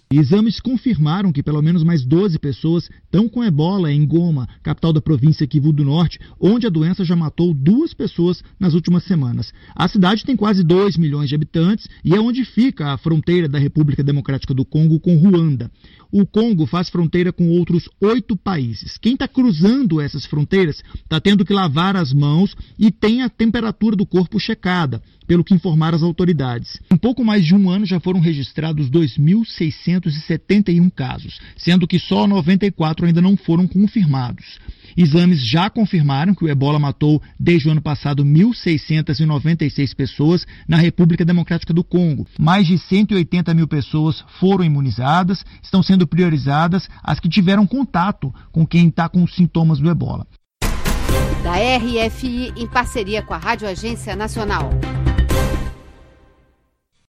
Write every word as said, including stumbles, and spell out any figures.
Exames confirmaram que pelo menos mais doze pessoas estão com ebola em Goma, capital da província Kivu do Norte, onde a doença já matou duas pessoas nas últimas semanas. A cidade tem quase dois milhões de habitantes e é onde fica a fronteira da República Democrática do Congo com Ruanda. O Congo faz fronteira com outros oito países. Quem está cruzando essas fronteiras está tendo que lavar as mãos e tem a temperatura do corpo checada, pelo que informaram as autoridades. Em pouco mais de um ano já foram registrados dois mil seiscentos e setenta e um casos, sendo que só noventa e quatro ainda não foram confirmados. Exames já confirmaram que o ebola matou desde o ano passado mil seiscentos e noventa e seis pessoas na República Democrática do Congo. Mais de cento e oitenta mil pessoas foram imunizadas, estão sendo priorizadas as que tiveram contato com quem está com os sintomas do ebola. Da R F I, em parceria com a Rádio Agência Nacional.